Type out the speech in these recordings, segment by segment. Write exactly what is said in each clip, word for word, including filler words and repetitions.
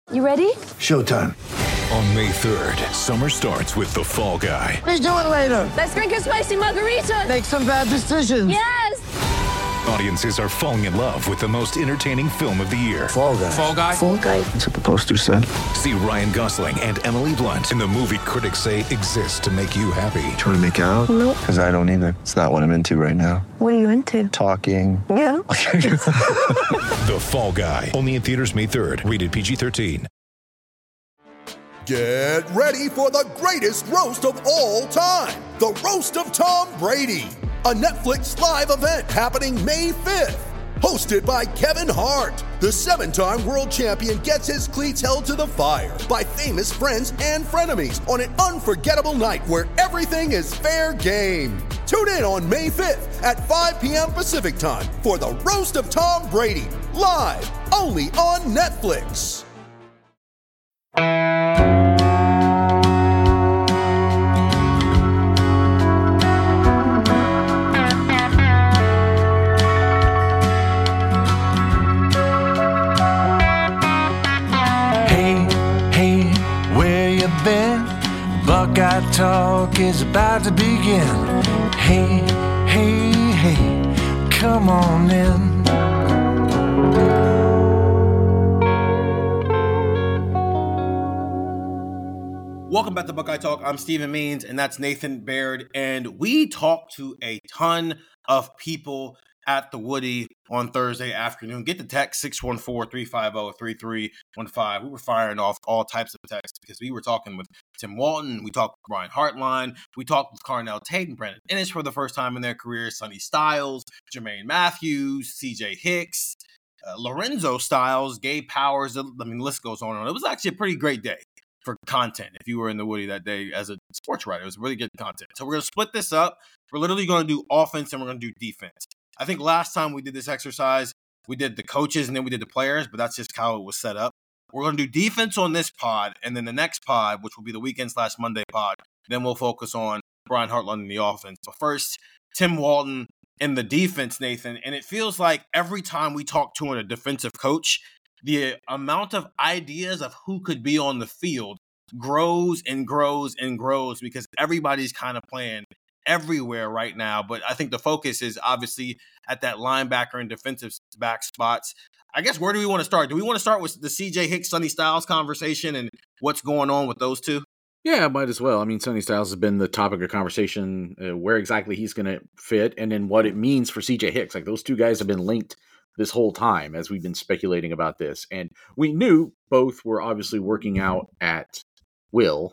You ready? Showtime. On May third, summer starts with The Fall Guy. Let's do it later. Let's drink a spicy margarita. Make some bad decisions. Yes! Audiences are falling in love with the most entertaining film of the year. Fall Guy. Fall Guy? Fall Guy. That's what the poster said. See Ryan Gosling and Emily Blunt in the movie critics say exists to make you happy. Trying to make it out? Nope. Because I don't either. It's not what I'm into right now. What are you into? Talking. Yeah. The Fall Guy. Only in theaters May third. Rated P G thirteen. Get ready for the greatest roast of all time. The Roast of Tom Brady. A Netflix live event happening May fifth. Hosted by Kevin Hart. The seven-time world champion gets his cleats held to the fire by famous friends and frenemies on an unforgettable night where everything is fair game. Tune in on May fifth at five p.m. Pacific time for the Roast of Tom Brady. Live only on Netflix. Buckeye Talk is about to begin. Hey, hey, hey, come on in. Welcome back to Buckeye Talk. I'm Stephen Means, and that's Nathan Baird. And we talked to a ton of people at the Woody on Thursday afternoon. Get the text six one four, three five zero, three three one five. We were firing off all types of texts because we were talking with Tim Walton. We talked with Brian Hartline. We talked with Carnell Tate and Brandon Ennis for the first time in their careers. Sonny Styles, Jermaine Matthews, C J Hicks, uh, Lorenzo Styles, Gabe Powers. I mean, the list goes on and on. It was actually a pretty great day for content if you were in the Woody that day as a sports writer. It was really good content. So we're going to split this up. We're literally going to do offense and we're going to do defense. I think last time we did this exercise, we did the coaches and then we did the players, but that's just how it was set up. We're going to do defense on this pod, and then the next pod, which will be the weekend slash Monday pod, then we'll focus on Brian Hartline and the offense. But first, Tim Walton in the defense, Nathan, and it feels like every time we talk to a defensive coach, the amount of ideas of who could be on the field grows and grows and grows because everybody's kind of playing everywhere right now. But I think the focus is obviously at that linebacker and defensive back spots. I guess where do we want to start? Do we want to start with the C J Hicks, Sonny Styles conversation and what's going on with those two? Yeah, might as well. I mean, Sonny Styles has been the topic of conversation, uh, where exactly he's going to fit and then what it means for C J Hicks. Like those two guys have been linked this whole time as we've been speculating about this. And we knew both were obviously working out at will.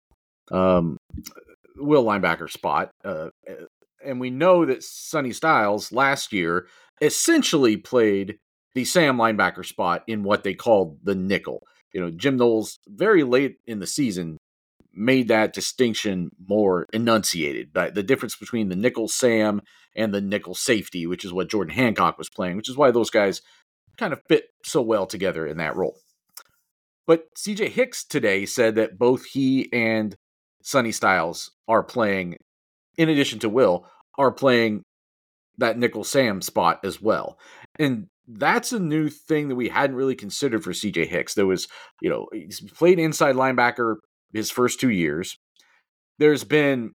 Um, Will linebacker spot. Uh, and we know that Sonny Styles last year essentially played the Sam linebacker spot in what they called the nickel. You know, Jim Knowles very late in the season made that distinction more enunciated. But the difference between the nickel Sam and the nickel safety, which is what Jordan Hancock was playing, which is why those guys kind of fit so well together in that role. But C J Hicks today said that both he and Sonny Styles are playing, in addition to Will, are playing that nickel Sam spot as well. And that's a new thing that we hadn't really considered for C J Hicks. There was, you know, he's played inside linebacker his first two years. There's been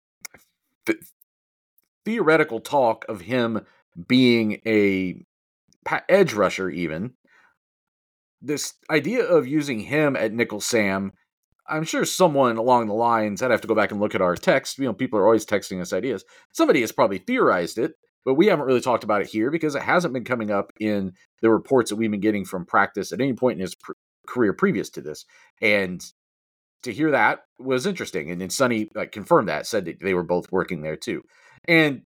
th- theoretical talk of him being a edge rusher even. This idea of using him at nickel Sam, I'm sure someone along the lines, I'd have to go back and look at our text. You know, people are always texting us ideas. Somebody has probably theorized it, but we haven't really talked about it here because it hasn't been coming up in the reports that we've been getting from practice at any point in his pr- career previous to this. And to hear that was interesting. And then Sonny like, confirmed that, said that they were both working there too. And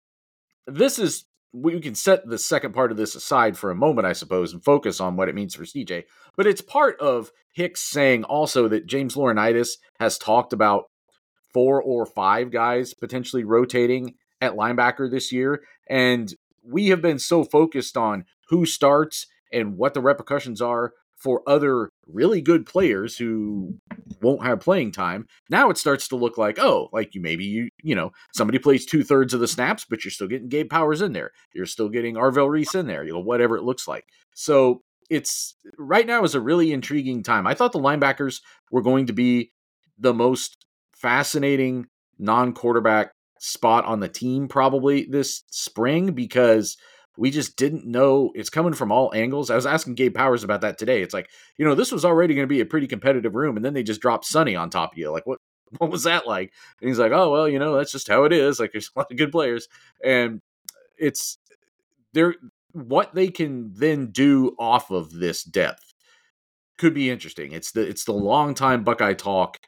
this is, we can set the second part of this aside for a moment, I suppose, and focus on what it means for C J. But it's part of Hicks saying also that James Laurinaitis has talked about four or five guys potentially rotating at linebacker this year. And we have been so focused on who starts and what the repercussions are for other really good players who won't have playing time. Now it starts to look like, oh, like you maybe, you you know, somebody plays two thirds of the snaps, but you're still getting Gabe Powers in there. You're still getting Arvell Reese in there, you know, whatever it looks like. So it's right now is a really intriguing time. I thought the linebackers were going to be the most fascinating non-quarterback spot on the team probably this spring, because we just didn't know. It's coming from all angles. I was asking Gabe Powers about that today. It's like, you know, this was already going to be a pretty competitive room, and then they just dropped Sonny on top of you. Like, what what was that like? And he's like, oh, well, you know, that's just how it is. Like, there's a lot of good players. And it's they're what they can then do off of this depth could be interesting. It's the it's the long time Buckeye Talk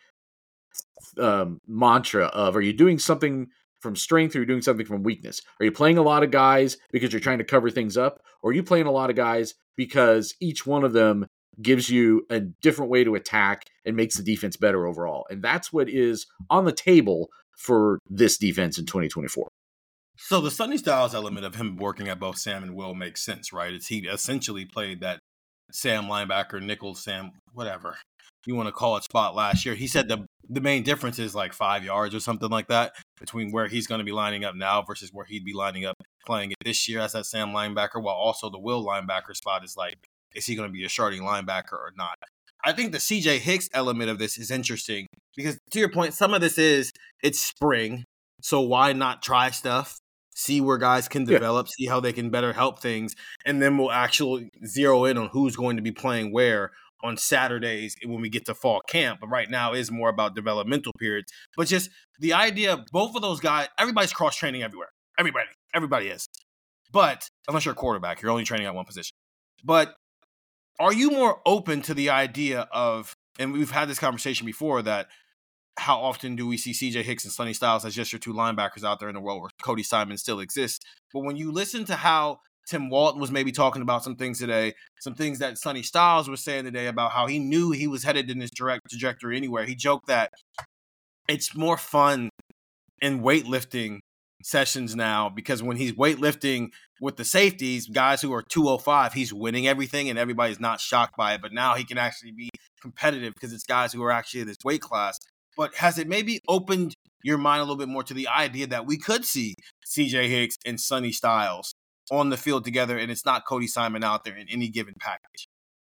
um, mantra of, are you doing something from strength, or are you doing something from weakness? Are you playing a lot of guys because you're trying to cover things up, or are you playing a lot of guys because each one of them gives you a different way to attack and makes the defense better overall? And that's what is on the table for this defense in twenty twenty-four. So the Sonny Styles element of him working at both Sam and Will makes sense, right? It's he essentially played that Sam linebacker, nickel Sam, whatever you want to call it, spot last year. He said the the main difference is like five yards or something like that between where he's going to be lining up now versus where he'd be lining up playing it this year as that Sam linebacker, while also the Will linebacker spot is like, is he going to be a starting linebacker or not? I think the C J Hicks element of this is interesting because, to your point, some of this is it's spring, so why not try stuff? See where guys can develop, yeah. see how they can better help things, and then we'll actually zero in on who's going to be playing where on Saturdays when we get to fall camp. But right now is more about developmental periods. But just the idea of both of those guys, everybody's cross-training everywhere. Everybody. Everybody is. But unless you're a quarterback, you're only training at one position. But are you more open to the idea of, and we've had this conversation before, that how often do we see C J Hicks and Sonny Styles as just your two linebackers out there in the world where Cody Simon still exists? But when you listen to how Tim Walton was maybe talking about some things today, some things that Sonny Styles was saying today about how he knew he was headed in this direct trajectory anywhere. He joked that it's more fun in weightlifting sessions now because when he's weightlifting with the safeties, guys who are two oh five, he's winning everything and everybody's not shocked by it. But now he can actually be competitive because it's guys who are actually in this weight class. But has it maybe opened your mind a little bit more to the idea that we could see C J Hicks and Sonny Styles on the field together, and it's not Cody Simon out there in any given package?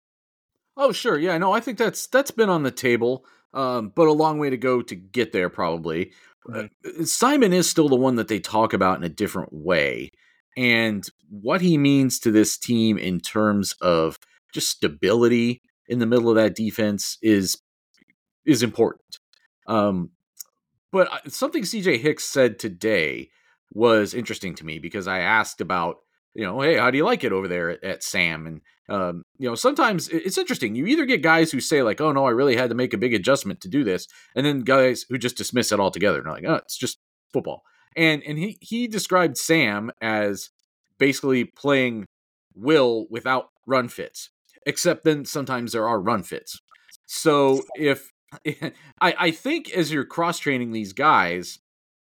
Oh, sure. Yeah, no, I think that's that's been on the table, um, but a long way to go to get there probably. Mm-hmm. Uh, Simon is still the one that they talk about in a different way. And what he means to this team in terms of just stability in the middle of that defense is is important. Um, but something C J Hicks said today was interesting to me because I asked about, you know, hey, how do you like it over there at, at Sam? And, um, you know, sometimes it's interesting. You either get guys who say like, oh no, I really had to make a big adjustment to do this. And then guys who just dismiss it altogether and are like, oh, it's just football. And, and he, he described Sam as basically playing Will without run fits, except then sometimes there are run fits. So if, I, I think as you're cross-training these guys,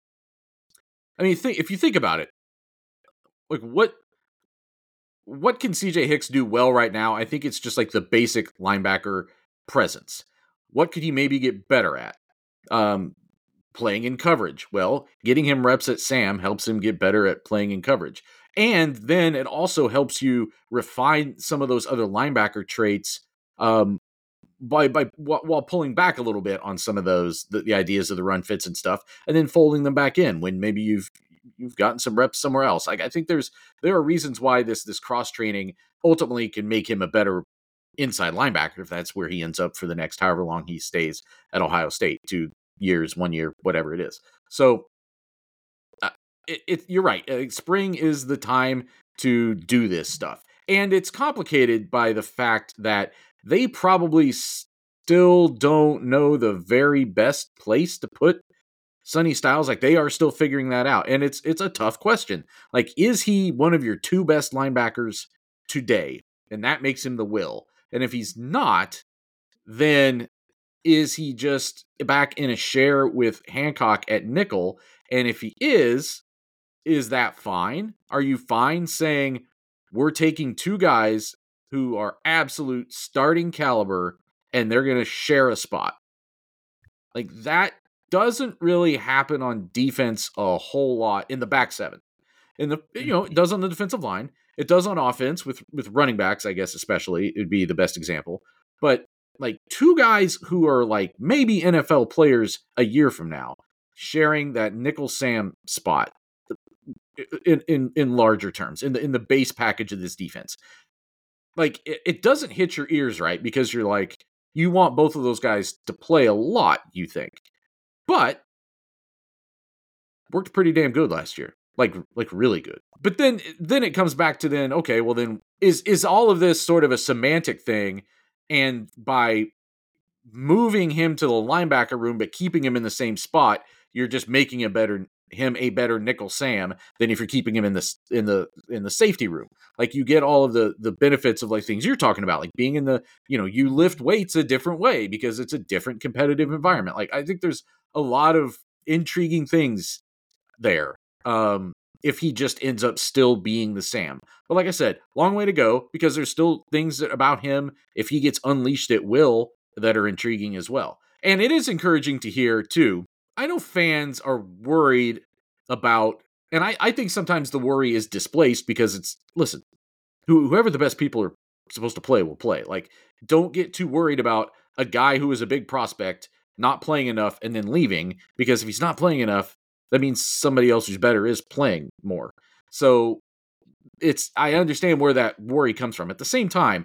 I mean, think, if you think about it, like what what can C J Hicks do well right now? I think it's just like the basic linebacker presence. What could he maybe get better at? Um, playing in coverage. Well, getting him reps at Sam helps him get better at playing in coverage. And then it also helps you refine some of those other linebacker traits um, by by while pulling back a little bit on some of those the, the ideas of the run fits and stuff, and then folding them back in when maybe you've you've gotten some reps somewhere else. Like I think there's there are reasons why this this cross training ultimately can make him a better inside linebacker if that's where he ends up for the next however long he stays at Ohio State, two years, one year, whatever it is. So uh, it, it you're right. Uh, spring is the time to do this stuff, and it's complicated by the fact that they probably still don't know the very best place to put Sonny Styles. Like they are still figuring that out. And it's, it's a tough question. Like, is he one of your two best linebackers today? And that makes him the Will. And if he's not, then is he just back in a share with Hancock at nickel? And if he is, is that fine? Are you fine saying we're taking two guys who are absolute starting caliber, and they're going to share a spot? Like, that doesn't really happen on defense a whole lot in the back seven. In the, you know, it does on the defensive line. It does on offense with, with running backs, I guess, especially. It would be the best example. But like two guys who are like maybe N F L players a year from now sharing that nickel Sam spot in, in, in larger terms, in the, in the base package of this defense. Like it, it doesn't hit your ears right because you're like, you want both of those guys to play a lot, you think. But worked pretty damn good last year. Like, like really good. But then, then it comes back to then, okay, well then is, is all of this sort of a semantic thing? And by moving him to the linebacker room, but keeping him in the same spot, you're just making a better, him a better nickel Sam than if you're keeping him in the, in the, in the safety room. Like you get all of the, the benefits of like things you're talking about, like being in the, you know, you lift weights a different way because it's a different competitive environment. Like I think there's a lot of intriguing things there. Um, if he just ends up still being the Sam. But like I said, long way to go because there's still things that, about him, if he gets unleashed at will, that are intriguing as well. And it is encouraging to hear too. I know fans are worried about, and I, I think sometimes the worry is displaced because it's, listen, who, whoever the best people are supposed to play will play. Like, don't get too worried about a guy who is a big prospect not playing enough and then leaving, because if he's not playing enough, that means somebody else who's better is playing more. So it's, I understand where that worry comes from. At the same time,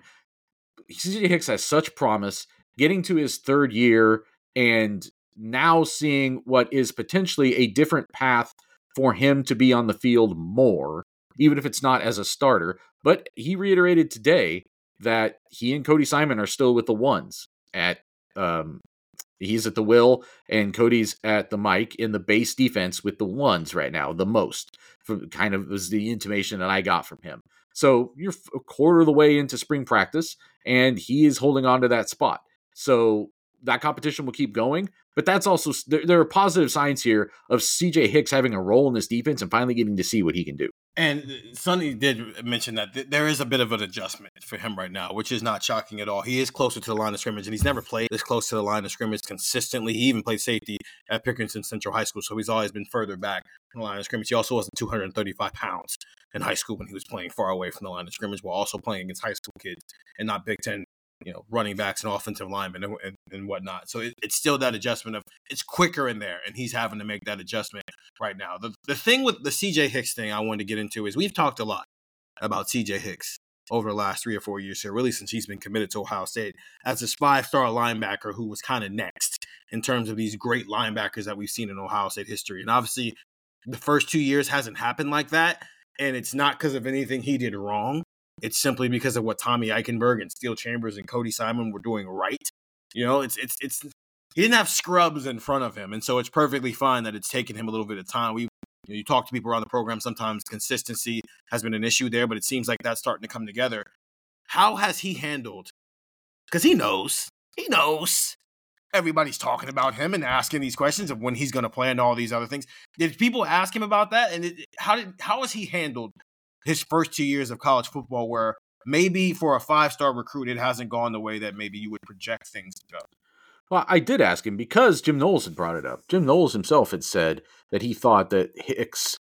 C J Hicks has such promise, getting to his third year and now seeing what is potentially a different path for him to be on the field more, even if it's not as a starter. But he reiterated today that he and Cody Simon are still with the ones at, um, he's at the will and Cody's at the mic in the base defense with the ones right now, the most, for kind of was the intimation that I got from him. So you're a quarter of the way into spring practice and he is holding on to that spot. So that competition will keep going, but that's also, there, there are positive signs here of C J Hicks having a role in this defense and finally getting to see what he can do. And Sonny did mention that th- there is a bit of an adjustment for him right now, which is not shocking at all. He is closer to the line of scrimmage, and he's never played this close to the line of scrimmage consistently. He even played safety at Pickerington Central High School, so he's always been further back from the line of scrimmage. He also wasn't two hundred thirty-five pounds in high school when he was playing far away from the line of scrimmage, while also playing against high school kids and not Big Ten, you know, running backs and offensive linemen and, and, and whatnot. So it, it's still that adjustment of it's quicker in there, and he's having to make that adjustment right now. The, the thing with the C J Hicks thing I wanted to get into is we've talked a lot about C J Hicks over the last three or four years here, really since he's been committed to Ohio State as a five-star linebacker who was kind of next in terms of these great linebackers that we've seen in Ohio State history. And obviously the first two years hasn't happened like that, and it's not because of anything he did wrong. It's simply because of what Tommy Eichenberg and Steel Chambers and Cody Simon were doing right. You know, it's it's it's he didn't have scrubs in front of him, and so it's perfectly fine that it's taken him a little bit of time. We, you know, you talk to people around the program, sometimes consistency has been an issue there, but it seems like that's starting to come together. How has he handled? Because he knows, he knows. Everybody's talking about him and asking these questions of when he's going to play and all these other things. Did people ask him about that? And it, how did how has he handled his first two years of college football, where maybe for a five-star recruit, it hasn't gone the way that maybe you would project things to go? Well, I did ask him because Jim Knowles had brought it up. Jim Knowles himself had said that he thought that Hicks,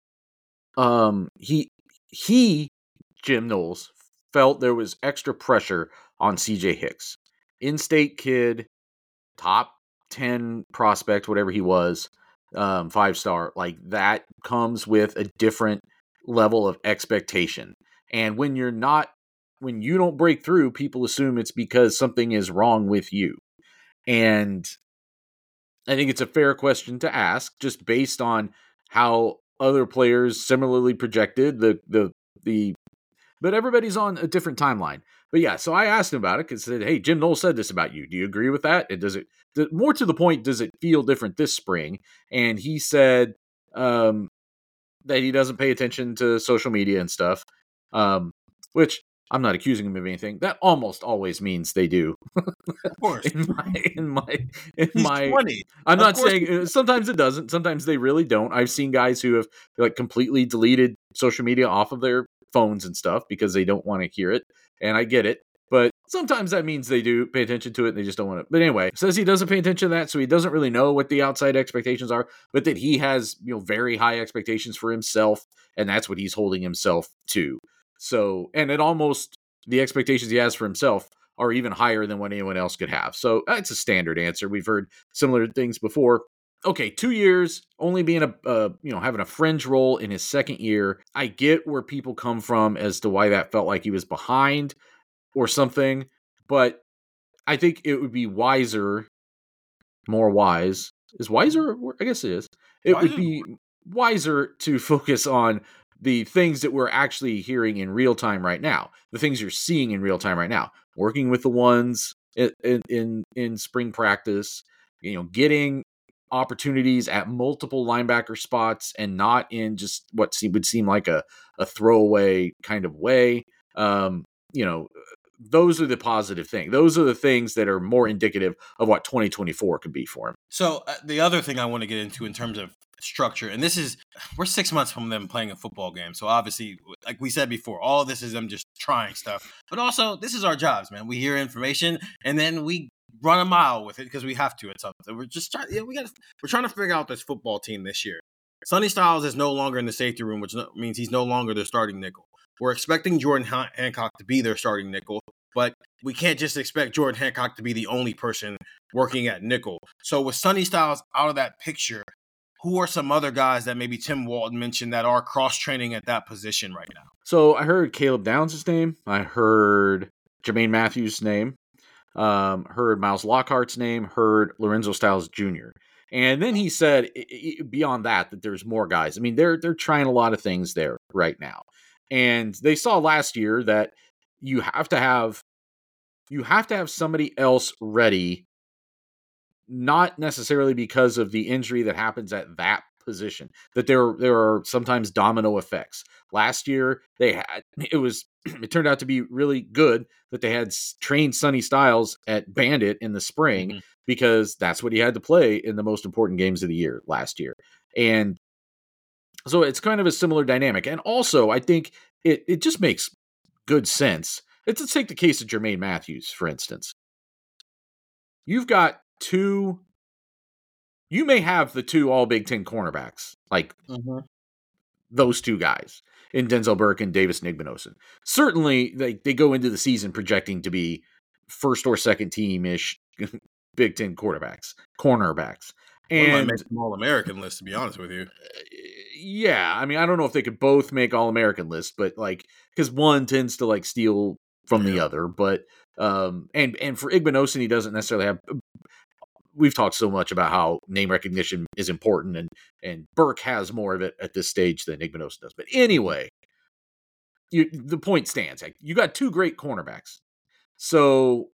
um, he, he, Jim Knowles, felt there was extra pressure on C J Hicks. In-state kid, top ten prospect, whatever he was, um, five-star, like that comes with a different level of expectation. And when you're not, when you don't break through, people assume it's because something is wrong with you. And I think it's a fair question to ask, just based on how other players similarly projected the, the, the, but everybody's on a different timeline. But yeah, so I asked him about it because I said, hey, Jim Knowles said this about you. Do you agree with that? And does it, more to the point, does it feel different this spring? And he said, um, that he doesn't pay attention to social media and stuff, um, which I'm not accusing him of anything. That almost always means they do. Of course. in my, in my, in He's my, twenty. I'm Of not course. saying, sometimes it doesn't. Sometimes they really don't. I've seen guys who have like completely deleted social media off of their phones and stuff because they don't want to hear it. And I get it. But sometimes that means they do pay attention to it and they just don't want to. But anyway, says he doesn't pay attention to that, so he doesn't really know what the outside expectations are, but that he has, you know, very high expectations for himself, and that's what he's holding himself to. So, and it almost, the expectations he has for himself are even higher than what anyone else could have. So that's a standard answer. We've heard similar things before. Okay, two years, only being a, uh, you know, having a fringe role in his second year. I get where people come from as to why that felt like he was behind or something, but I think it would be wiser, more wise. Is wiser? I guess it is. It Wiser? would be wiser to focus on the things that we're actually hearing in real time right now, the things you're seeing in real time right now, working with the ones in in, in spring practice, you know, getting opportunities at multiple linebacker spots and not in just what seem, would seem like a, a throwaway kind of way. Um, you know, those are the positive things. Those are the things that are more indicative of what twenty twenty-four could be for him. So uh, the other thing I want to get into in terms of structure, and this is, we're six months from them playing a football game. So obviously, like we said before, all of this is them just trying stuff. But also, this is our jobs, man. We hear information and then we run a mile with it because we have to at something. We're just trying, you know, we got we're trying to figure out this football team this year. Sonny Styles is no longer in the safety room, which means he's no longer their starting nickel. We're expecting Jordan Han- Hancock to be their starting nickel, but we can't just expect Jordan Hancock to be the only person working at nickel. So with Sonny Styles out of that picture, who are some other guys that maybe Tim Walton mentioned that are cross-training at that position right now? So I heard Caleb Downs' name. I heard Jermaine Matthews' name. Um, heard Miles Lockhart's name. Heard Lorenzo Styles Junior And then he said beyond that, that there's more guys. I mean, they're they're trying a lot of things there right now. And they saw last year that you have to have you have to have somebody else ready, not necessarily because of the injury that happens at that position, that there there are sometimes domino effects. Last year they had it was it turned out to be really good that they had trained Sonny Styles at Bandit in the spring, mm-hmm. because that's what he had to play in the most important games of the year last year. And so it's kind of a similar dynamic. And also, I think it, it just makes good sense. Let's, let's take the case of Jermaine Matthews, for instance. You've got two, you may have the two all Big Ten cornerbacks, like mm-hmm. those two guys in Denzel Burke and Davis Nigbinosin. Certainly, they, they go into the season projecting to be first or second team-ish Big Ten quarterbacks, cornerbacks. And make them All-American list, to be honest with you. Yeah, I mean, I don't know if they could both make All-American list, but like, because one tends to like steal from yeah. the other. But um, and and for Igbinosin, he doesn't necessarily have. We've talked so much about how name recognition is important, and and Burke has more of it at this stage than Igbinosin does. But anyway, you, the point stands. Like, you got two great cornerbacks, so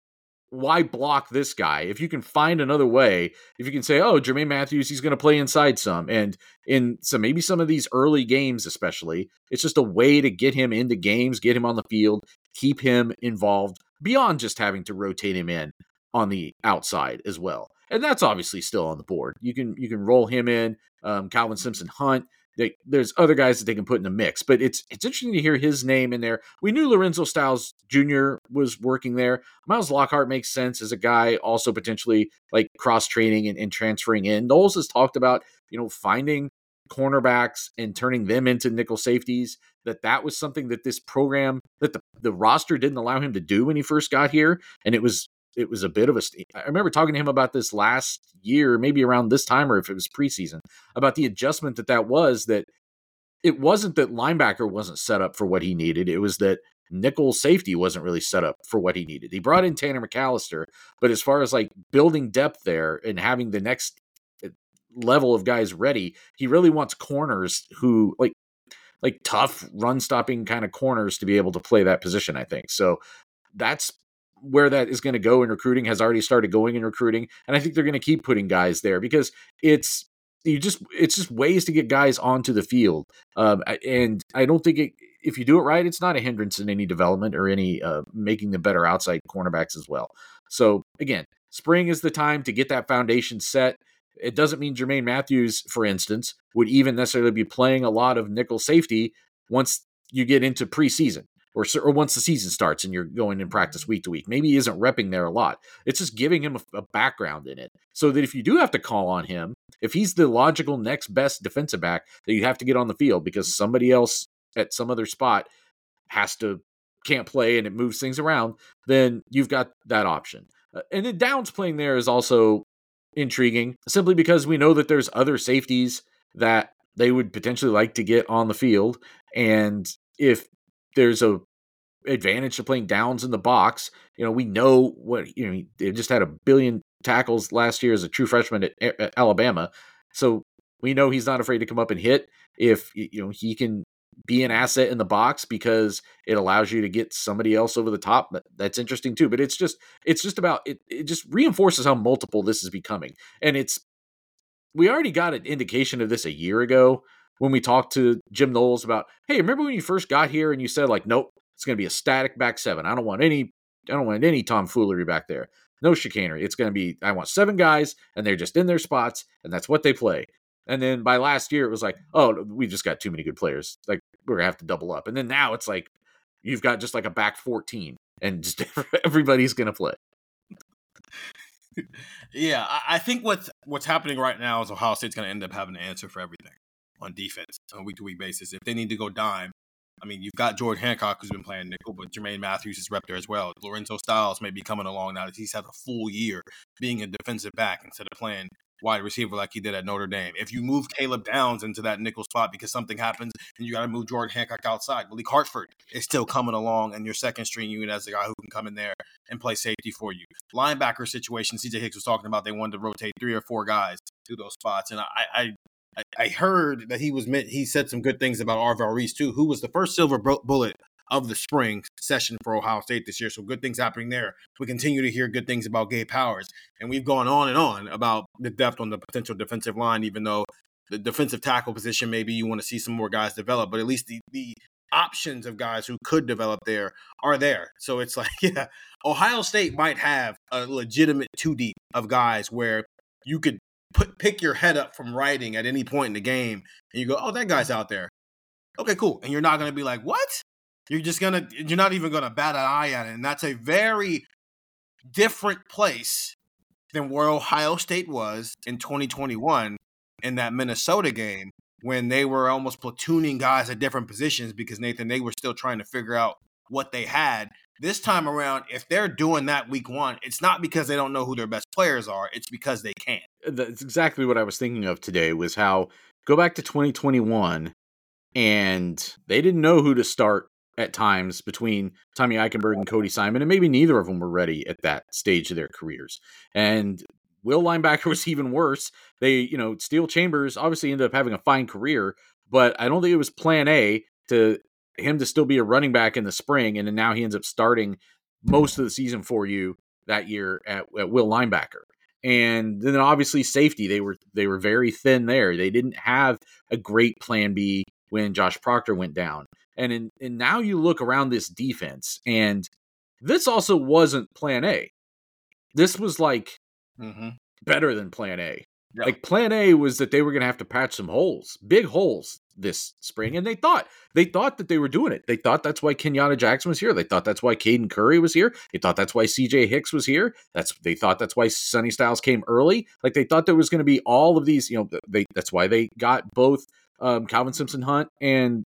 why block this guy? If you can find another way, if you can say, oh, Jermaine Matthews, he's going to play inside some. And in some, maybe some of these early games, especially, it's just a way to get him into games, get him on the field, keep him involved beyond just having to rotate him in on the outside as well. And that's obviously still on the board. You can, you can roll him in, um, Calvin Simpson Hunt. They, there's other guys that they can put in the mix, but it's it's interesting to hear his name in there. We knew Lorenzo Styles Junior was working there. Miles Lockhart makes sense as a guy also potentially like cross-training and, and transferring in. Knowles has talked about, you know, finding cornerbacks and turning them into nickel safeties, that that was something that this program, that the, the roster didn't allow him to do when he first got here. And it was it was a bit of a, I remember talking to him about this last year, maybe around this time, or if it was preseason, about the adjustment that that was, that it wasn't that linebacker wasn't set up for what he needed. It was that nickel safety wasn't really set up for what he needed. He brought in Tanner McAllister, but as far as like building depth there and having the next level of guys ready, he really wants corners who like, like tough run stopping kind of corners to be able to play that position, I think. So that's where that is going to go in recruiting, has already started going in recruiting. And I think they're going to keep putting guys there because it's, you just, it's just ways to get guys onto the field. Um, and I don't think it, if you do it right, it's not a hindrance in any development or any uh, making the better outside cornerbacks as well. So again, spring is the time to get that foundation set. It doesn't mean Jermaine Matthews, for instance, would even necessarily be playing a lot of nickel safety once you get into preseason. Or, or once the season starts and you're going in practice week to week. Maybe he isn't repping there a lot. It's just giving him a, a background in it so that if you do have to call on him, if he's the logical next best defensive back that you have to get on the field because somebody else at some other spot has to can't play and it moves things around, then you've got that option. Uh, and then Downs playing there is also intriguing, simply because we know that there's other safeties that they would potentially like to get on the field. And if there's a advantage to playing Downs in the box, you know, we know what, you know, they just had a billion tackles last year as a true freshman at, at Alabama. So we know he's not afraid to come up and hit if, you know, he can be an asset in the box because it allows you to get somebody else over the top. But that's interesting too. But it's just, it's just about, it, it just reinforces how multiple this is becoming. And it's, we already got an indication of this a year ago when we talked to Jim Knowles about, hey, remember when you first got here and you said like, nope, it's going to be a static back seven. I don't want any, I don't want any tomfoolery back there. No chicanery. It's going to be, I want seven guys and they're just in their spots and that's what they play. And then by last year, it was like, oh, we just got too many good players. Like, we're going to have to double up. And then now it's like, you've got just like a back fourteen and just everybody's going to play. Yeah, I think what's, what's happening right now is Ohio State's going to end up having to answer for everything on defense on a week-to-week basis. If they need to go dime, I mean, you've got Jordan Hancock, who's been playing nickel, but Jermaine Matthews is rep there as well. Lorenzo Styles may be coming along now that he's had a full year being a defensive back instead of playing wide receiver like he did at Notre Dame. If you move Caleb Downs into that nickel spot because something happens and you got to move Jordan Hancock outside, Malik Hartford is still coming along and your second string unit as a guy who can come in there and play safety for you. Linebacker situation, C J Hicks was talking about they wanted to rotate three or four guys to those spots. And I I, I heard that he was meant, he said some good things about Arvell Reese too, who was the first silver bullet of the spring session for Ohio State this year. So good things happening there. We continue to hear good things about Gabe Powers. And we've gone on and on about the depth on the potential defensive line, even though the defensive tackle position, maybe you want to see some more guys develop, but at least the, the options of guys who could develop there are there. So it's like, yeah, Ohio State might have a legitimate two deep of guys where you could put pick your head up from writing at any point in the game and you go, oh, that guy's out there. Okay, cool. And you're not going to be like, what? You're just going to, you're not even going to bat an eye at it. And that's a very different place than where Ohio State was in twenty twenty-one in that Minnesota game when they were almost platooning guys at different positions because, Nathan, they were still trying to figure out what they had. This time around, if they're doing that week one, it's not because they don't know who their best players are. It's because they can't. That's exactly what I was thinking of today was how go back to twenty twenty-one and they didn't know who to start at times between Tommy Eichenberg and Cody Simon, and maybe neither of them were ready at that stage of their careers. And Will linebacker was even worse. They, you know, Steel Chambers obviously ended up having a fine career, but I don't think it was plan A to him to still be a running back in the spring. And then now he ends up starting most of the season for you that year at, at Will linebacker. And then obviously safety, they were, they were very thin there. They didn't have a great plan B when Josh Proctor went down. And in, and now you look around this defense, and this also wasn't plan A. This was like mm-hmm. better than plan A. Yeah. Like plan A was that they were going to have to patch some holes, big holes this spring. And they thought, they thought that they were doing it. They thought that's why Kenyatta Jackson was here. They thought that's why Caden Curry was here. They thought that's why C J Hicks was here. That's, they thought that's why Sonny Styles came early. Like they thought there was going to be all of these, you know, they, that's why they got both um, Calvin Simpson Hunt and,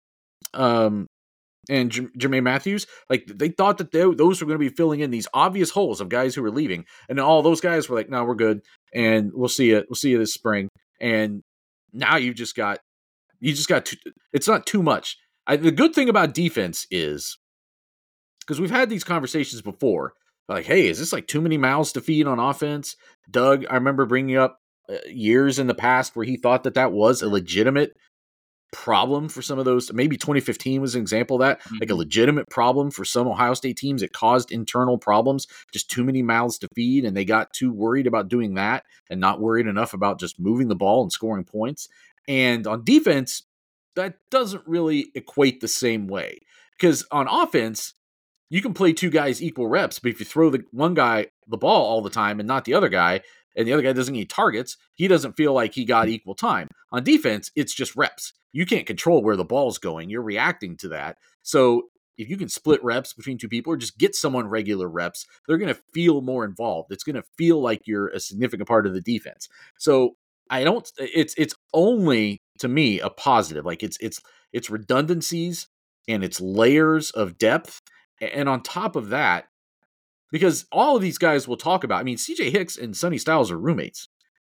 um, and J- Jermaine Matthews. Like they thought that they, those were going to be filling in these obvious holes of guys who were leaving. And all those guys were like, no, we're good. And we'll see you. We'll see you this spring. And now you just got, you just got, too, it's not too much. I, the good thing about defense is because we've had these conversations before, like, hey, is this like too many mouths to feed on offense? Doug, I remember bringing up uh, years in the past where he thought that that was a legitimate problem for some of those. Maybe twenty fifteen was an example of that, mm-hmm. like a legitimate problem for some Ohio State teams. It caused internal problems, just too many mouths to feed, and they got too worried about doing that and not worried enough about just moving the ball and scoring points. And on defense, that doesn't really equate the same way, because on offense, you can play two guys equal reps, but if you throw the one guy the ball all the time and not the other guy, and the other guy doesn't get targets, he doesn't feel like he got equal time. On defense, it's just reps. You can't control where the ball's going. You're reacting to that. So if you can split reps between two people or just get someone regular reps, they're going to feel more involved. It's going to feel like you're a significant part of the defense. So I don't, it's, it's only to me a positive. Like it's, it's, it's redundancies and it's layers of depth. And on top of that, because all of these guys will talk about, I mean, C J Hicks and Sonny Styles are roommates.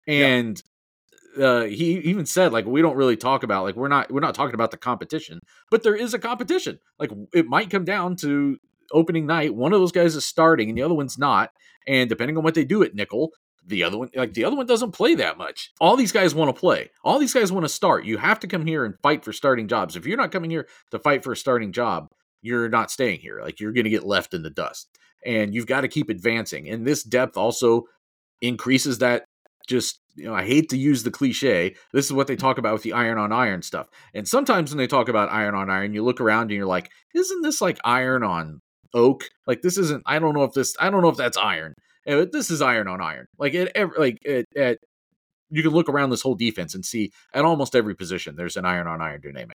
And yeah. uh, he even said, like, we don't really talk about, like, we're not, we're not talking about the competition, but there is a competition. Like, it might come down to opening night. One of those guys is starting and the other one's not. And depending on what they do at nickel, the other one, like the other one doesn't play that much. All these guys want to play. All these guys want to start. You have to come here and fight for starting jobs. If you're not coming here to fight for a starting job, you're not staying here. Like, you're going to get left in the dust. And you've got to keep advancing. And this depth also increases that. Just, you know, I hate to use the cliche. This is what they talk about with the iron on iron stuff. And sometimes when they talk about iron on iron, you look around and you're like, isn't this like iron on oak? Like, this isn't, I don't know if this, I don't know if that's iron. This is iron on iron. Like, it, like it, it, you can look around this whole defense and see at almost every position, there's an iron on iron dynamic.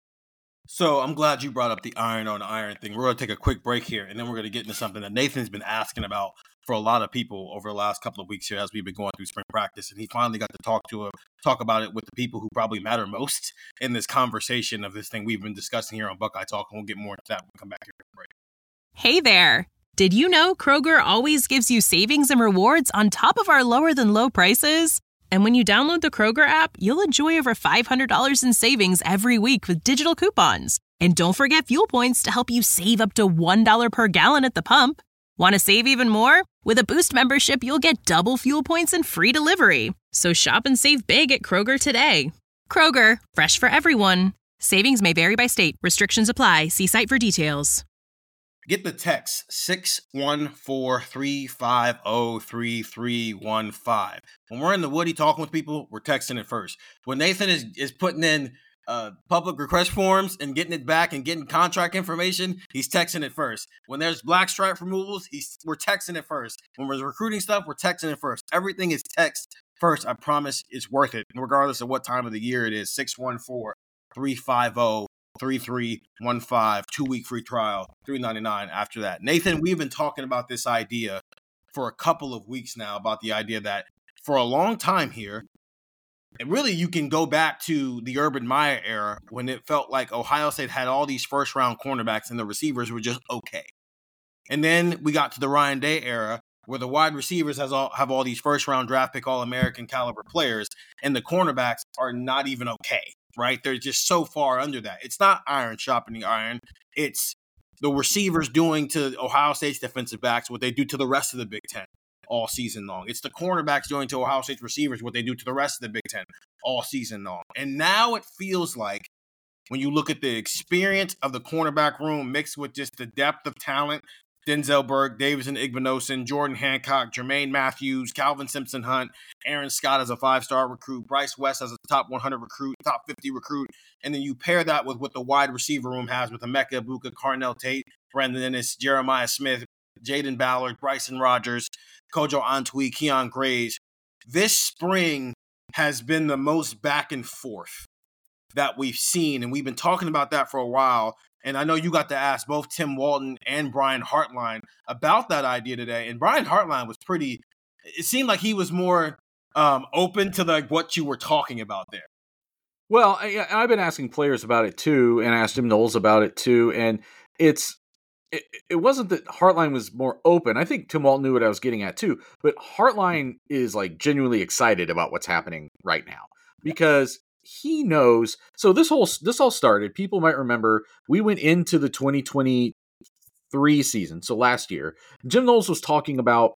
So I'm glad you brought up the iron on iron thing. We're going to take a quick break here, and then we're going to get into something that Nathan's been asking about for a lot of people over the last couple of weeks here as we've been going through spring practice. And he finally got to talk to a, talk about it with the people who probably matter most in this conversation of this thing we've been discussing here on Buckeye Talk. And we'll get more into that when we come back here for the break. Hey there. Did you know Kroger always gives you savings and rewards on top of our lower than low prices? And when you download the Kroger app, you'll enjoy over five hundred dollars in savings every week with digital coupons. And don't forget fuel points to help you save up to one dollar per gallon at the pump. Want to save even more? With a Boost membership, you'll get double fuel points and free delivery. So shop and save big at Kroger today. Kroger, fresh for everyone. Savings may vary by state. Restrictions apply. See site for details. Get the text six one four, three five zero, three three one five. When we're in the Woody talking with people, we're texting it first. When Nathan is, is putting in uh, public request forms and getting it back and getting contract information, he's texting it first. When there's black stripe removals, he's we're texting it first. When we're recruiting stuff, we're texting it first. Everything is text first. I promise it's worth it, regardless of what time of the year it is. six one four, three five zero, three three one five, two-week free trial, three ninety-nine after that. Nathan, we've been talking about this idea for a couple of weeks now, about the idea that for a long time here, and really you can go back to the Urban Meyer era when it felt like Ohio State had all these first-round cornerbacks and the receivers were just okay. And then we got to the Ryan Day era where the wide receivers has all, have all these first-round draft pick All-American caliber players, and the cornerbacks are not even okay. Right? They're just so far under that. It's not iron sharpening iron. It's the receivers doing to Ohio State's defensive backs what they do to the rest of the Big Ten all season long. It's the cornerbacks doing to Ohio State's receivers what they do to the rest of the Big Ten all season long. And now it feels like when you look at the experience of the cornerback room mixed with just the depth of talent, Denzel Burke, Davison Igbinosun, Jordan Hancock, Jermaine Matthews, Calvin Simpson-Hunt, Aaron Scott as a five-star recruit, Bryce West as a top one hundred recruit, top fifty recruit, and then you pair that with what the wide receiver room has with Emeka Egbuka, Carnell Tate, Brendan Ennis, Jeremiah Smith, Jaden Ballard, Bryson Rogers, Kojo Antwi, Keon Grays. This spring has been the most back and forth that we've seen, and we've been talking about that for a while. And I know you got to ask both Tim Walton and Brian Hartline about that idea today. And Brian Hartline was pretty, it seemed like he was more um, open to like what you were talking about there. Well, I, I've been asking players about it too, and asked Jim Knowles about it too. And it's, it, it wasn't that Hartline was more open. I think Tim Walton knew what I was getting at too. But Hartline is like genuinely excited about what's happening right now because he knows. So this whole this all started. People might remember we went into the twenty twenty-three season. So last year, Jim Knowles was talking about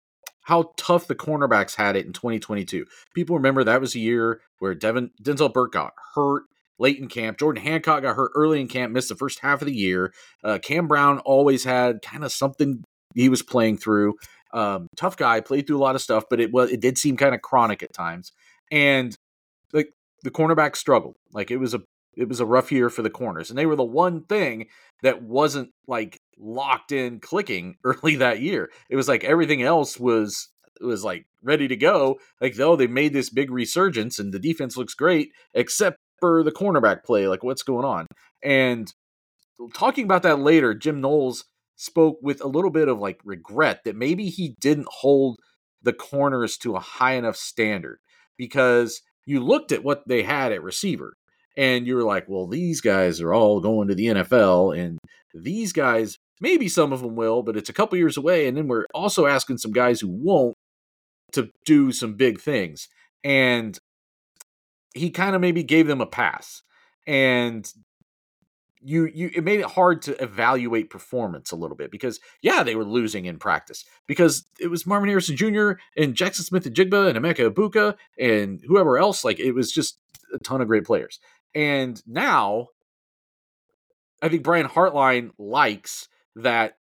how tough the cornerbacks had it in twenty twenty-two. People remember that was a year where Devin Denzel Burke got hurt late in camp. Jordan Hancock got hurt early in camp, missed the first half of the year. Uh, Cam Brown always had kind of something he was playing through. Um, tough guy, played through a lot of stuff, but it was it did seem kind of chronic at times. And like the cornerback struggled. Like it was a it was a rough year for the corners. And they were the one thing that wasn't like locked in clicking early that year. It was like everything else was was like ready to go. Like, though they made this big resurgence and the defense looks great, except for the cornerback play. Like, what's going on? And talking about that later, Jim Knowles spoke with a little bit of like regret that maybe he didn't hold the corners to a high enough standard, because you looked at what they had at receiver And you were like, well, these guys are all going to the N F L, and these guys, maybe some of them will, but it's a couple years away. And then we're also asking some guys who won't to do some big things. And he kind of maybe gave them a pass. And you you it made it hard to evaluate performance a little bit because, yeah, they were losing in practice because it was Marvin Harrison Junior and Jackson Smith-Njigba and Emeka Ibuka and whoever else. Like, it was just a ton of great players. And now I think Brian Hartline likes that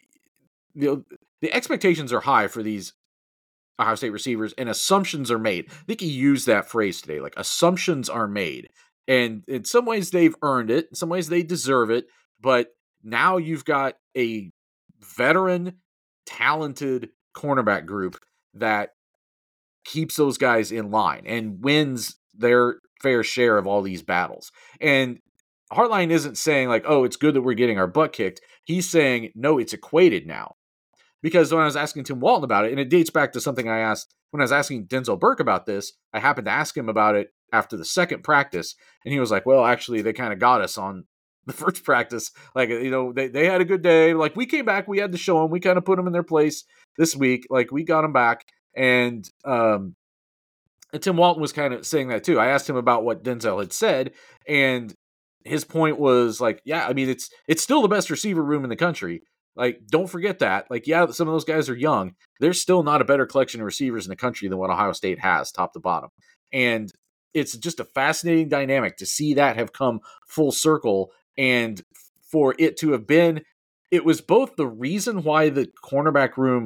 the, the expectations are high for these Ohio State receivers and assumptions are made. I think he used that phrase today, like assumptions are made. And in some ways they've earned it. In some ways they deserve it. But now you've got a veteran, talented cornerback group that keeps those guys in line and wins their fair share of all these battles. And Hartline isn't saying like, oh, it's good that we're getting our butt kicked. He's saying, no, it's equated now. Because when I was asking Tim Walton about it, and it dates back to something I asked when I was asking Denzel Burke about this, I happened to ask him about it after the second practice, and he was like, well, actually, they kind of got us on the first practice. Like, you know, they, they had a good day. Like, we came back, we had to show them, we kind of put them in their place this week. Like, we got them back. And, um, and Tim Walton was kind of saying that too. I asked him about what Denzel had said, and his point was like, yeah, I mean, it's it's still the best receiver room in the country. Like, don't forget that. Like, yeah, some of those guys are young. There's still not a better collection of receivers in the country than what Ohio State has, top to bottom. And it's just a fascinating dynamic to see that have come full circle, and for it to have been, it was both the reason why the cornerback room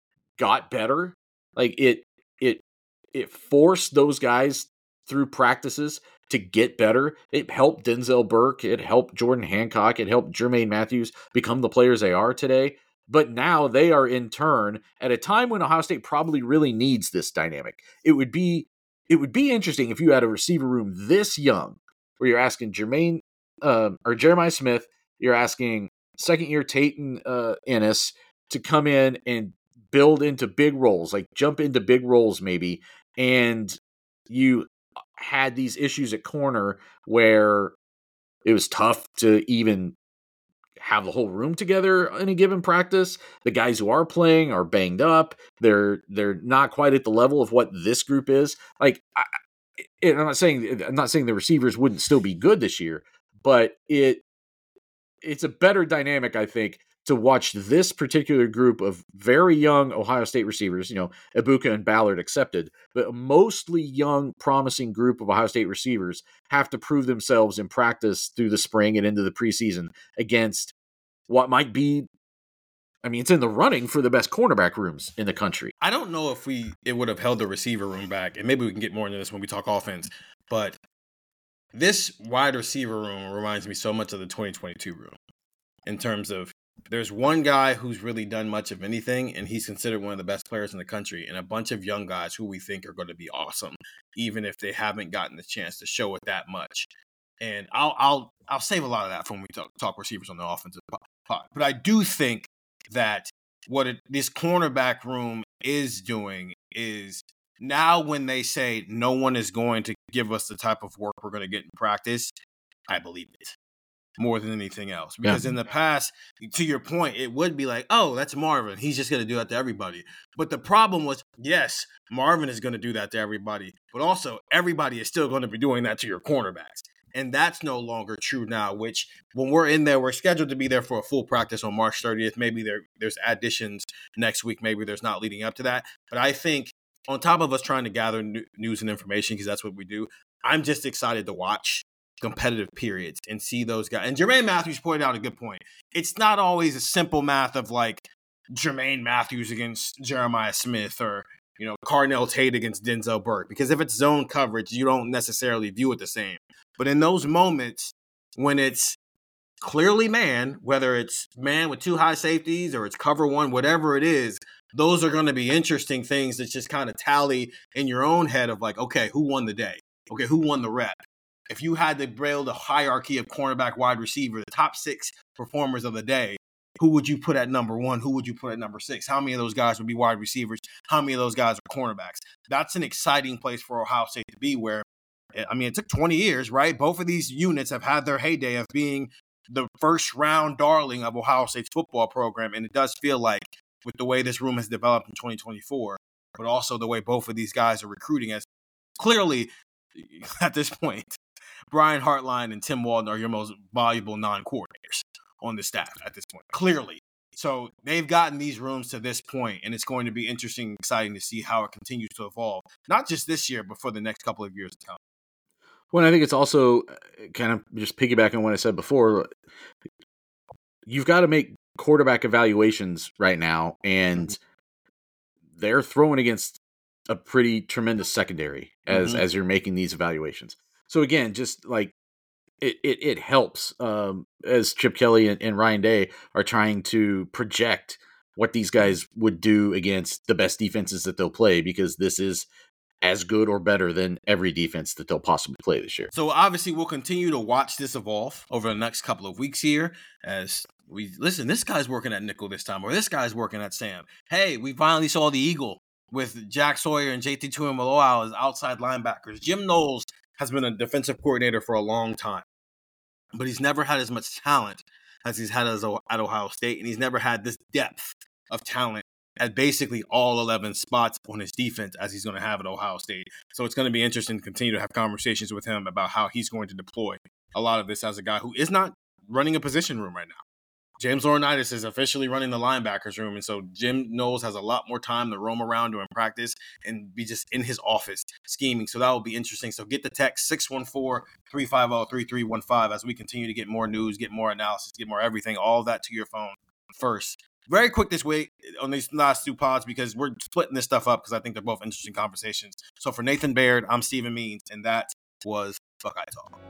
got better. Like, it, it, it forced those guys through practices to get better. It helped Denzel Burke. It helped Jordan Hancock. It helped Jermaine Matthews become the players they are today. But now they are in turn at a time when Ohio State probably really needs this dynamic. It would be, it would be interesting if you had a receiver room this young, where you're asking Jermaine uh, or Jeremiah Smith, you're asking second year Tayton uh, Ennis to come in and build into big roles, like jump into big roles maybe, and you had these issues at corner where it was tough to even have the whole room together in a given practice. The guys who are playing are banged up. They're they're not quite at the level of what this group is. Like, I, and I'm not saying I'm not saying the receivers wouldn't still be good this year, but it it's a better dynamic, I think, to watch this particular group of very young Ohio State receivers, you know, Ibuka and Ballard accepted, but a mostly young, promising group of Ohio State receivers have to prove themselves in practice through the spring and into the preseason against what might be, I mean, it's in the running for the best cornerback rooms in the country. I don't know if we it would have held the receiver room back, and maybe we can get more into this when we talk offense, but this wide receiver room reminds me so much of the twenty twenty-two room in terms of there's one guy who's really done much of anything, and he's considered one of the best players in the country, and a bunch of young guys who we think are going to be awesome, even if they haven't gotten the chance to show it that much. And I'll I'll I'll save a lot of that for when we talk, talk receivers on the offensive pod. But I do think that what it, this cornerback room is doing is now when they say no one is going to give us the type of work we're going to get in practice, I believe it more than anything else. Because yeah. in the past, to your point, it would be like, oh, that's Marvin. He's just going to do that to everybody. But the problem was, yes, Marvin is going to do that to everybody, but also everybody is still going to be doing that to your cornerbacks. And that's no longer true now, which when we're in there, we're scheduled to be there for a full practice on March thirtieth. Maybe there there's additions next week. Maybe there's not leading up to that. But I think on top of us trying to gather new, news and information, because that's what we do, I'm just excited to watch competitive periods and see those guys. And Jermaine Matthews pointed out a good point. It's not always a simple math of like Jermaine Matthews against Jeremiah Smith or, you know, Carnell Tate against Denzel Burke, because if it's zone coverage, you don't necessarily view it the same. But in those moments when it's clearly man, whether it's man with two high safeties or it's cover one, whatever it is, those are going to be interesting things that just kind of tally in your own head of like, okay, who won the day? Okay, who won the rep? If you had to build a hierarchy of cornerback, wide receiver, the top six performers of the day, who would you put at number one? Who would you put at number six? How many of those guys would be wide receivers? How many of those guys are cornerbacks? That's an exciting place for Ohio State to be, where I mean, it took twenty years, right? Both of these units have had their heyday of being the first round darling of Ohio State's football program. And it does feel like with the way this room has developed in twenty twenty-four, but also the way both of these guys are recruiting, as clearly at this point, Brian Hartline and Tim Walden are your most valuable non-coordinators on the staff at this point, clearly. So they've gotten these rooms to this point, and it's going to be interesting and exciting to see how it continues to evolve, not just this year, but for the next couple of years to come. Well, I think it's also kind of just piggybacking on what I said before. You've got to make quarterback evaluations right now, and they're throwing against a pretty tremendous secondary as Mm-hmm. as you're making these evaluations. So again, just like it it, it helps um, as Chip Kelly and, and Ryan Day are trying to project what these guys would do against the best defenses that they'll play, because this is as good or better than every defense that they'll possibly play this year. So obviously we'll continue to watch this evolve over the next couple of weeks here as we listen, this guy's working at nickel this time, or this guy's working at Sam. Hey, we finally saw the Eagle with Jack Sawyer and J T Tuimoloau as outside linebackers. Jim Knowles has been a defensive coordinator for a long time, but he's never had as much talent as he's had as at Ohio State, and he's never had this depth of talent at basically all eleven spots on his defense as he's going to have at Ohio State. So it's going to be interesting to continue to have conversations with him about how he's going to deploy a lot of this as a guy who is not running a position room right now. James Laurinaitis is officially running the linebackers room, and so Jim Knowles has a lot more time to roam around during practice and be just in his office scheming. So that will be interesting. So get the text six one four, three five zero, three three one five as we continue to get more news, get more analysis, get more everything, all of that to your phone first. Very quick this week on these last two pods because we're splitting this stuff up because I think they're both interesting conversations. So for Nathan Baird, I'm Stephen Means, and that was Buckeye Talk.